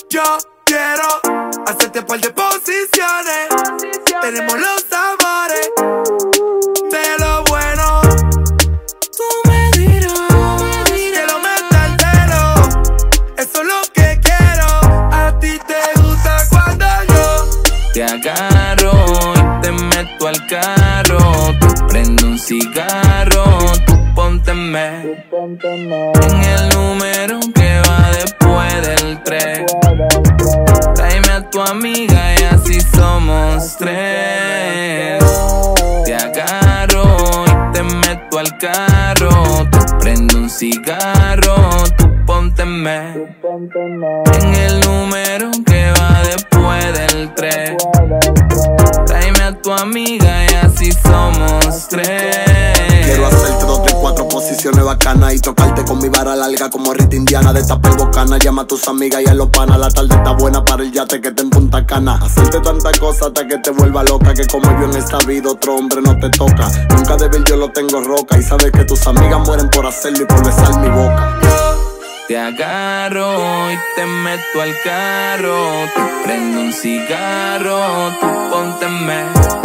Yo quiero hacerte par de posiciones. Tenemos los sabores de lo bueno. Tú me dirás que lo meta al dedo. Eso es lo que quiero. A ti te gusta cuando yo te agarro y te meto al carro. Tú prende un cigarro, tú pónteme en el número que va después del 3. Tráeme a tu amiga y así somos 3. Te agarro y te meto al carro. Tú prende un cigarro, tú pónteme en el número que va después del 3. Tráeme a tu amiga y así somos 3. Quiero hacerte 2, 3, 4 posiciones bacanas y tocarte con mi vara larga como Rita Indiana. De tapa y bocana, llama a tus amigas y a los panas. La tarde está buena para el yate que te en Punta Cana. Hacerte tanta cosa hasta que te vuelva loca, que como yo en esta vida otro hombre no te toca. Nunca de ver yo lo tengo roca y sabes que tus amigas mueren por hacerlo y por besar mi boca. Te agarro y te meto al carro. Te prendo un cigarro, tú pónteme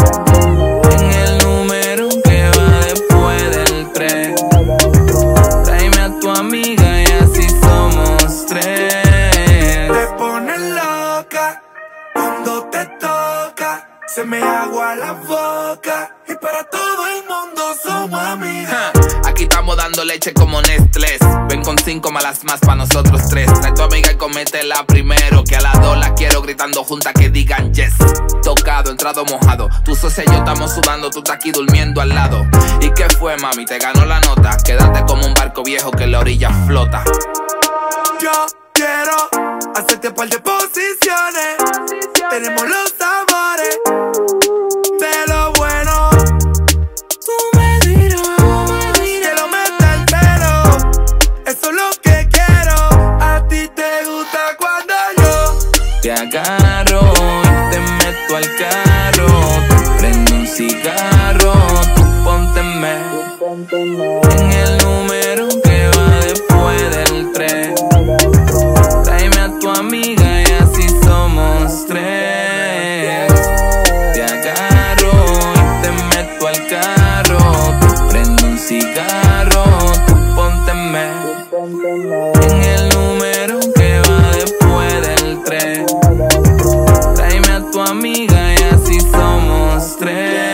en el número que va después del 3. Tráeme a tu amiga y así somos 3. te pones loca cuando te toca. Se me agua la boca y para todo el mundo somos amigas. Aquí estamos dando leche como Nestlé. Ven con 5 malas más pa' nosotros 3. Trae tu amiga y cométela primero, que a las 2 la quiero gritando juntas que digan yes. Tocado, entrado, mojado. Tu socia y yo estamos sudando, tú estás aquí durmiendo al lado. ¿Y qué fue, mami? Te ganó la nota. Quédate como un barco viejo que en la orilla flota. Yo quiero hacerte par de posiciones. Tenemos los sabores de lo bueno. Tú me dirás que lo meta al dedo. Eso es lo que quiero. A ti te gusta cuando yo te agarro y te meto al carro. Te prendo un cigarro, tú pónteme en el número que va después del 3. Tráeme a tu amiga y así somos 3. Te agarro y te meto al carro. Te prendo un cigarro, tú pónteme en el número que va después del 3. Tráeme a tu amiga y así somos 3.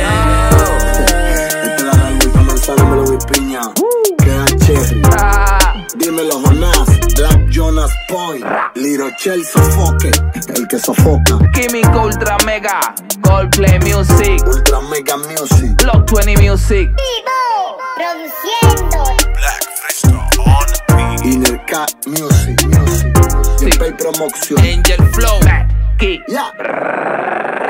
Este la Ralmuita Manzano, me lo vi piña. Queda Cherry. Dímelo Jonás, Black Jonas Point, Little Chel Sofoque, el que sofoca. Químico Ultra Mega, Coldplay Music, Ultra Mega Music, Block 20 Music, Produciendo. Black Fresco on the beat. Inner Cat Music, Sí. Pay Promotion. Angel Flow, Key. Yeah.